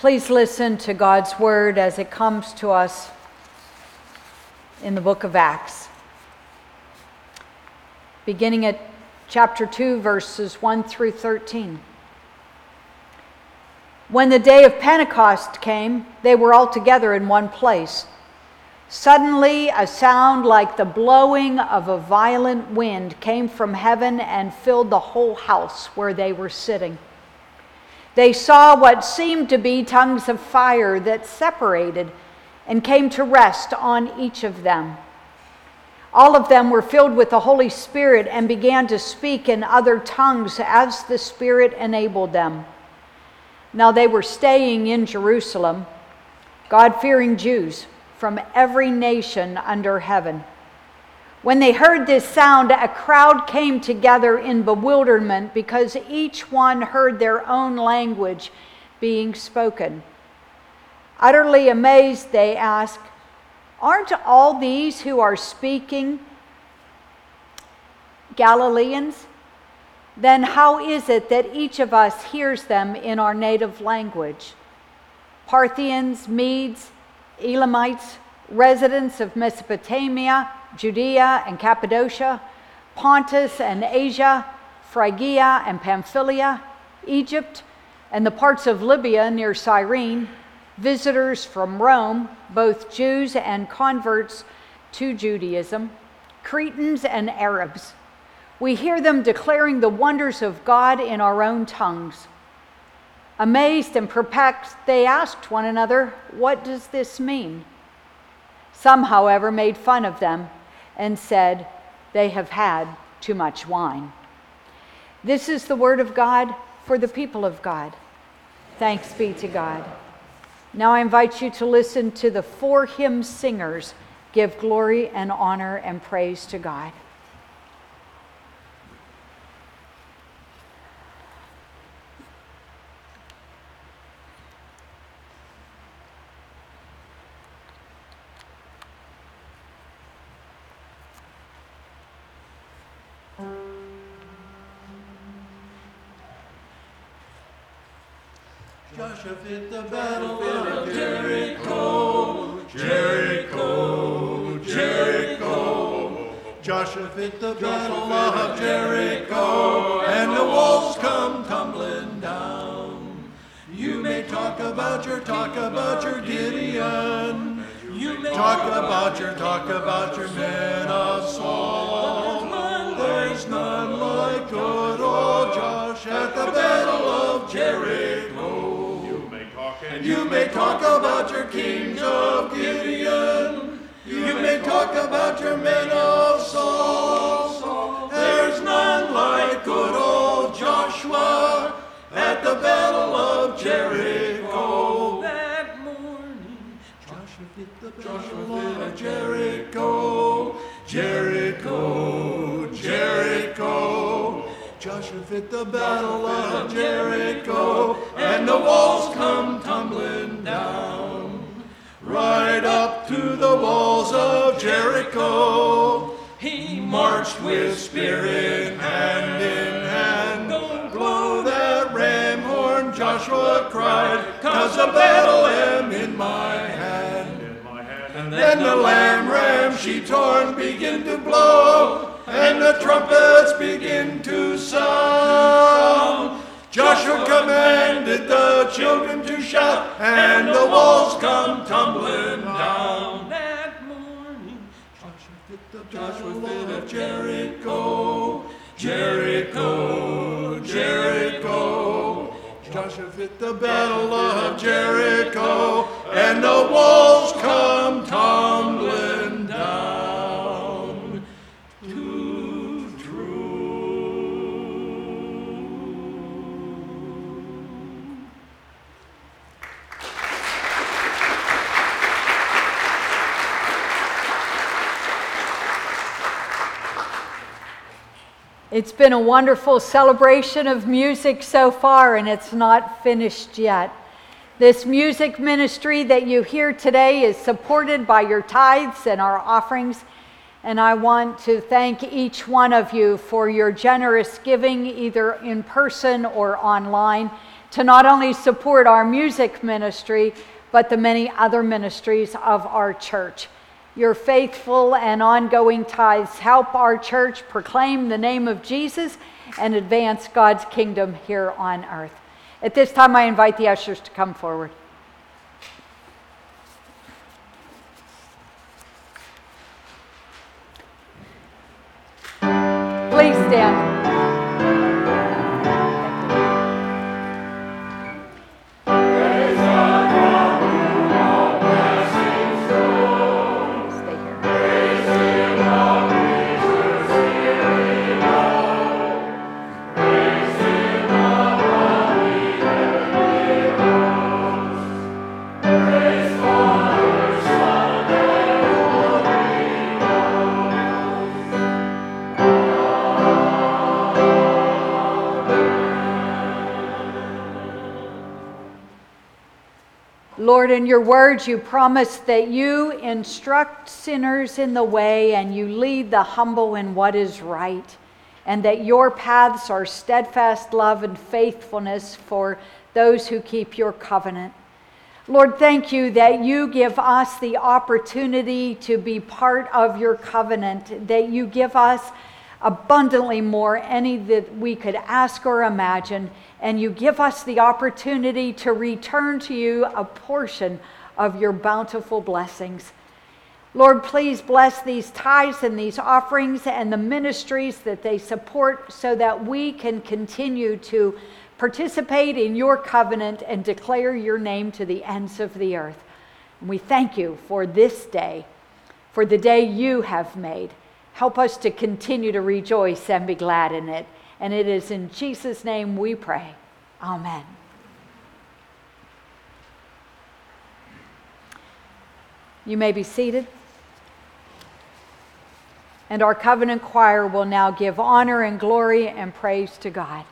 Please listen to God's word as it comes to us in the book of Acts. Beginning at chapter 2, verses 1 through 13. When the day of Pentecost came, they were all together in one place. Suddenly, a sound like the blowing of a violent wind came from heaven and filled the whole house where they were sitting. They saw what seemed to be tongues of fire that separated and came to rest on each of them. All of them were filled with the Holy Spirit and began to speak in other tongues as the Spirit enabled them. Now they were staying in Jerusalem, God-fearing Jews from every nation under heaven. When they heard this sound, a crowd came together in bewilderment because each one heard their own language being spoken. Utterly amazed, they asked, "Aren't all these who are speaking Galileans? Then how is it that each of us hears them in our native language? Parthians, Medes, Elamites, residents of Mesopotamia, Judea and Cappadocia, Pontus and Asia, Phrygia and Pamphylia, Egypt, and the parts of Libya near Cyrene, visitors from Rome, both Jews and converts to Judaism, Cretans and Arabs. We hear them declaring the wonders of God in our own tongues." Amazed and perplexed, they asked one another, "What does this mean?" Some, however, made fun of them and said, "They have had too much wine." This is the word of God for the people of God. Thanks be to God. Now I invite you to listen to the 4 hymn singers give glory and honor and praise to God. Joshua fit the battle of Jericho, Jericho, Jericho. Joshua fit the battle of Jericho, and the walls come tumbling down. You may talk about your Gideon. You may talk about your men of Saul. There's none like good old Josh at the battle of Jericho. And you may talk about your kings of Gideon. You may talk about your men of Saul. There's none like good old Joshua at the battle of Jericho. That morning, Joshua fit the battle of Jericho, Jericho, Jericho. Joshua fit the battle of Jericho, and the walls come tumbling down. Right up to the walls of Jericho, he marched with spirit hand in hand. Don't blow that ram horn, Joshua cried, 'cause the battle am in my hand. And then the lamb ram she torn begin to blow, and the trumpets begin to sound. Joshua commanded the children to shout, and the walls come tumbling down. That morning, Joshua fit the battle of Jericho, Jericho, Jericho. Joshua fit the battle of Jericho, and the walls come tumbling down. Too true. It's been a wonderful celebration of music so far, and it's not finished yet. This music ministry that you hear today is supported by your tithes and our offerings, and I want to thank each one of you for your generous giving, either in person or online, to not only support our music ministry, but the many other ministries of our church. Your faithful and ongoing tithes help our church proclaim the name of Jesus and advance God's kingdom here on earth. At this time, I invite the ushers to come forward. Please stand. Lord, in your words, you promise that you instruct sinners in the way and you lead the humble in what is right, and that your paths are steadfast love and faithfulness for those who keep your covenant. Lord, thank you that you give us the opportunity to be part of your covenant, that you give us abundantly more any that we could ask or imagine, and you give us the opportunity to return to you a portion of your bountiful blessings. Lord, please bless these tithes and these offerings and the ministries that they support so that we can continue to participate in your covenant and declare your name to the ends of the earth. And we thank you for this day, for the day you have made. Help us to continue to rejoice and be glad in it. And it is in Jesus' name we pray. Amen. You may be seated. And our covenant choir will now give honor and glory and praise to God.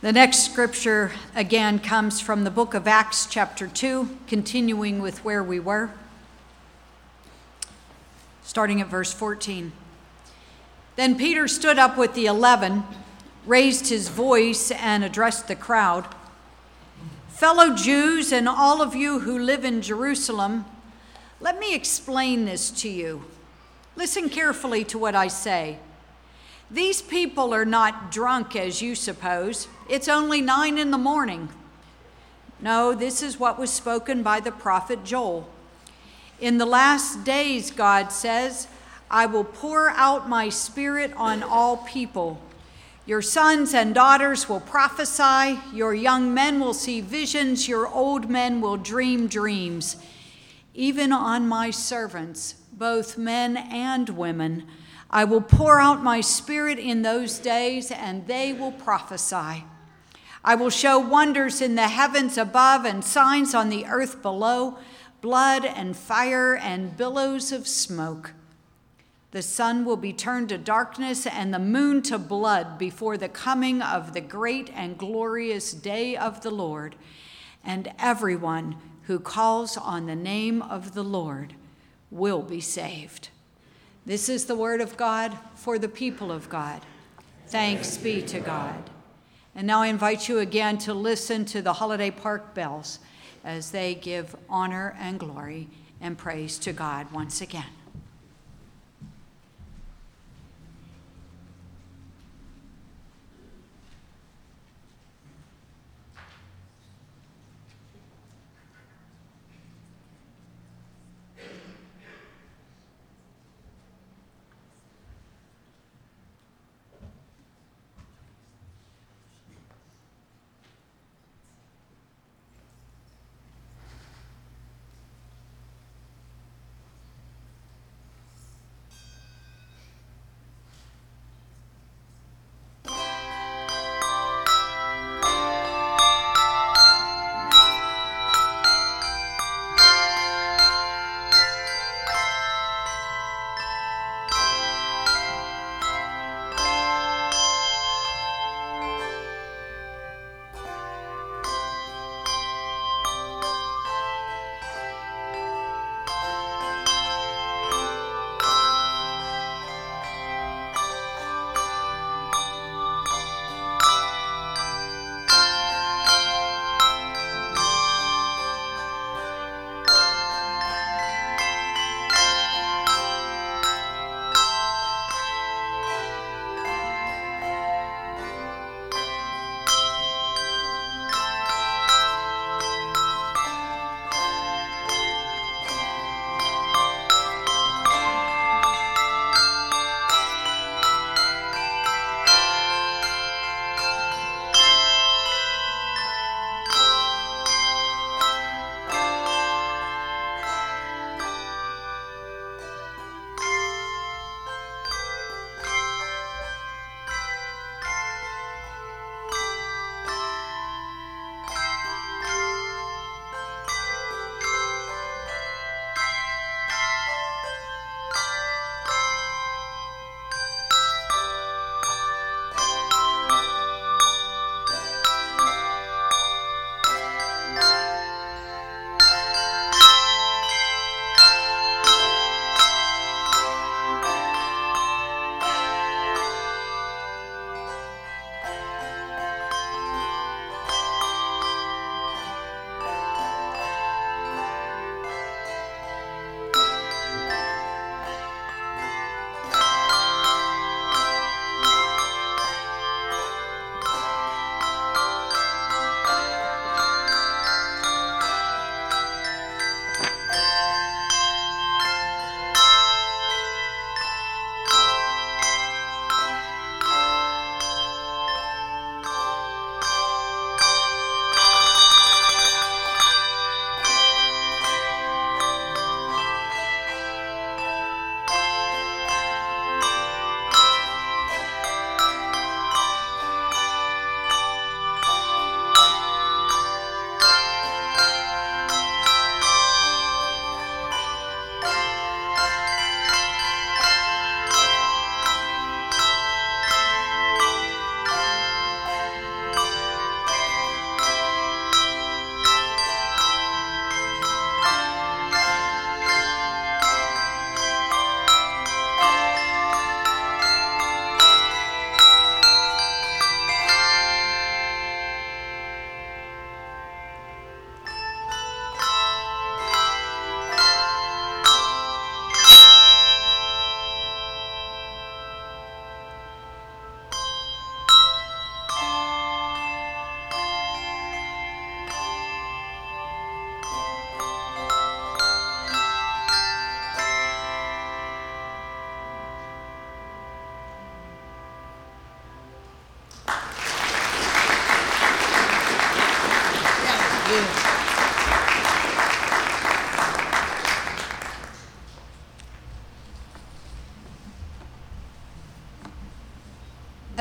The next scripture again comes from the book of Acts chapter 2, continuing with where we were, starting at verse 14. Then Peter stood up with the 11, raised his voice, and addressed the crowd. Fellow Jews and all of you who live in Jerusalem, let me explain this to you. Listen carefully to what I say. These people are not drunk as you suppose. It's only 9 a.m. No, this is what was spoken by the prophet Joel. In the last days, God says, I will pour out my spirit on all people. Your sons and daughters will prophesy, your young men will see visions, your old men will dream dreams. Even on my servants, both men and women, I will pour out my spirit in those days, and they will prophesy. I will show wonders in the heavens above and signs on the earth below, blood and fire and billows of smoke. The sun will be turned to darkness and the moon to blood before the coming of the great and glorious day of the Lord, and everyone who calls on the name of the Lord will be saved. This is the word of God for the people of God. Thanks be to God. And now I invite you again to listen to the Holiday Park bells as they give honor and glory and praise to God once again.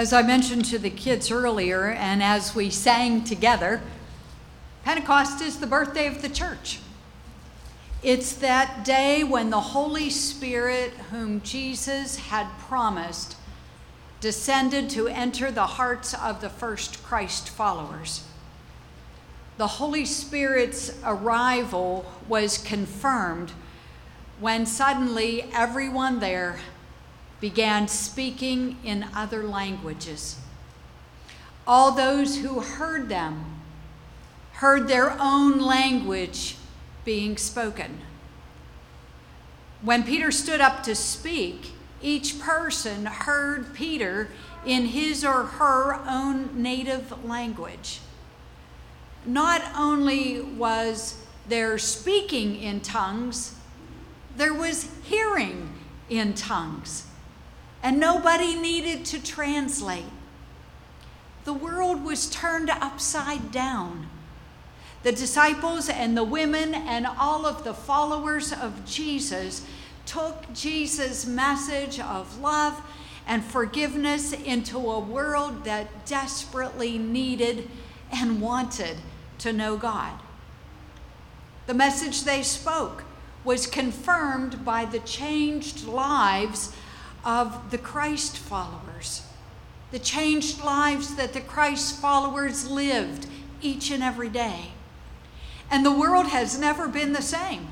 As I mentioned to the kids earlier, and as we sang together, Pentecost is the birthday of the church. It's that day when the Holy Spirit, whom Jesus had promised, descended to enter the hearts of the first Christ followers. The Holy Spirit's arrival was confirmed when suddenly everyone there began speaking in other languages. All those who heard them heard their own language being spoken. When Peter stood up to speak, each person heard Peter in his or her own native language. Not only was there speaking in tongues, there was hearing in tongues, and nobody needed to translate. The world was turned upside down. The disciples and the women and all of the followers of Jesus took Jesus' message of love and forgiveness into a world that desperately needed and wanted to know God. The message they spoke was confirmed by the changed lives of the Christ followers, the changed lives that the Christ followers lived each and every day. And the world has never been the same.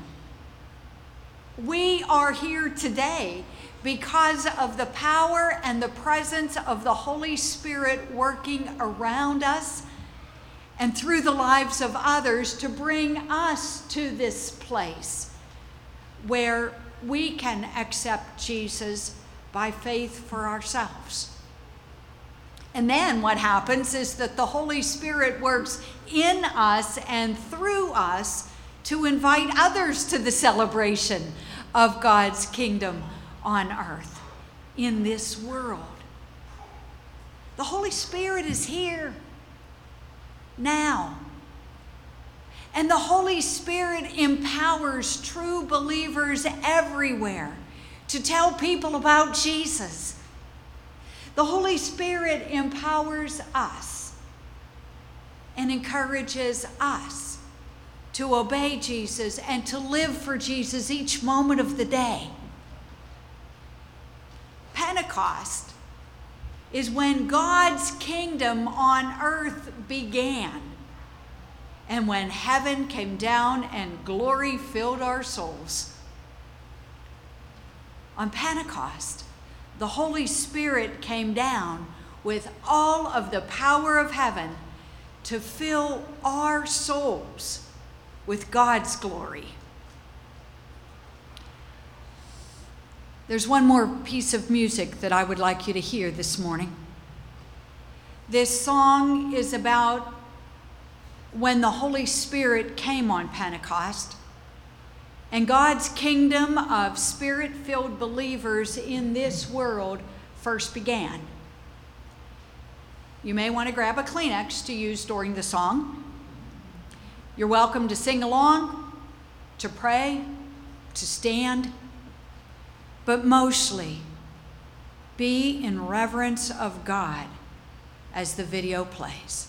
We are here today because of the power and the presence of the Holy Spirit working around us and through the lives of others to bring us to this place where we can accept Jesus by faith for ourselves. And then what happens is that the Holy Spirit works in us and through us to invite others to the celebration of God's kingdom on earth in this world. The Holy Spirit is here now. And the Holy Spirit empowers true believers everywhere to tell people about Jesus. The Holy Spirit empowers us and encourages us to obey Jesus and to live for Jesus each moment of the day. Pentecost is when God's kingdom on earth began and when heaven came down and glory filled our souls. On Pentecost, the Holy Spirit came down with all of the power of heaven to fill our souls with God's glory. There's one more piece of music that I would like you to hear this morning. This song is about when the Holy Spirit came on Pentecost and God's kingdom of Spirit-filled believers in this world first began. You may want to grab a Kleenex to use during the song. You're welcome to sing along, to pray, to stand, but mostly be in reverence of God as the video plays.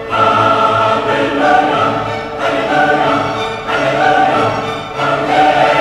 Hallelujah.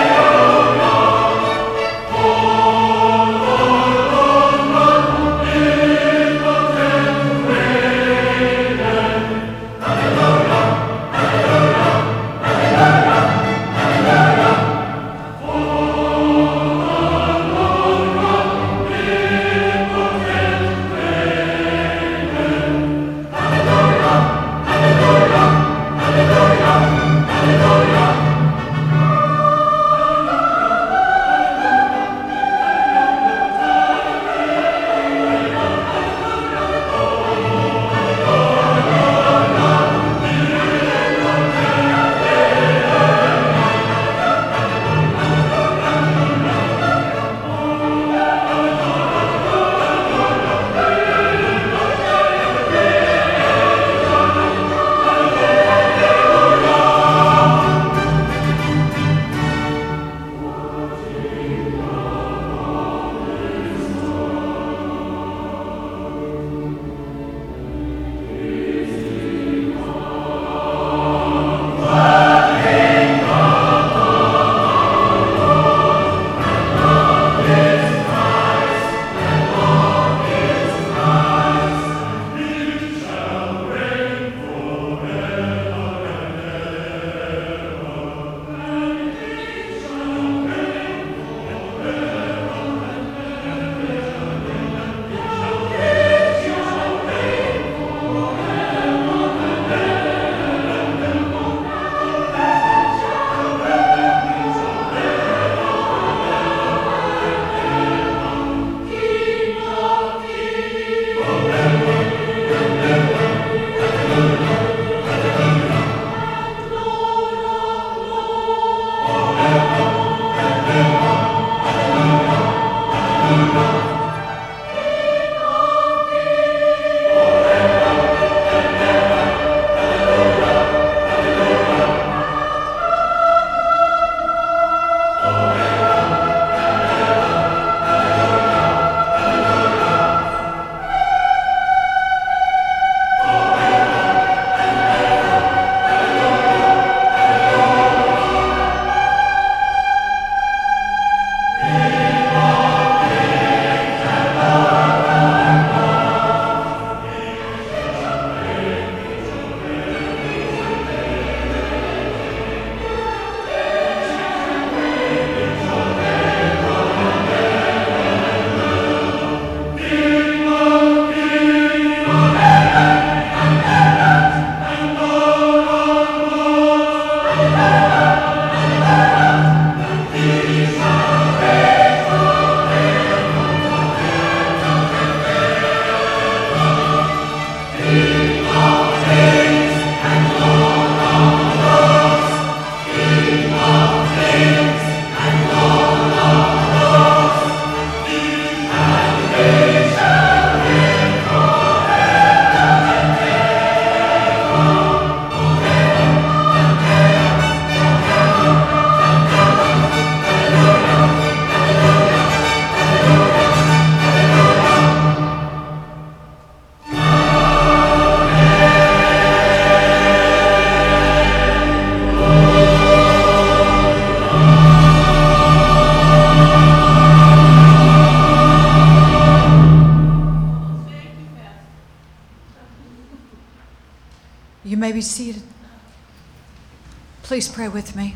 You may be seated. Please pray with me.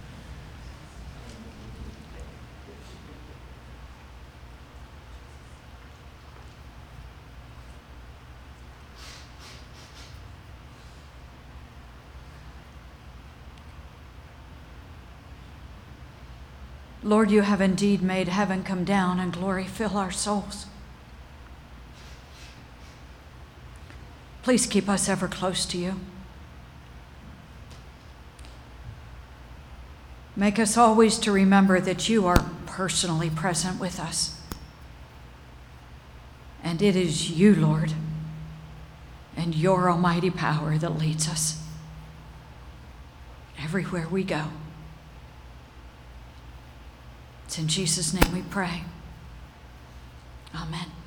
Lord, you have indeed made heaven come down and glory fill our souls. Please keep us ever close to you. Make us always to remember that you are personally present with us. And it is you, Lord, and your almighty power that leads us everywhere we go. It's in Jesus' name we pray. Amen.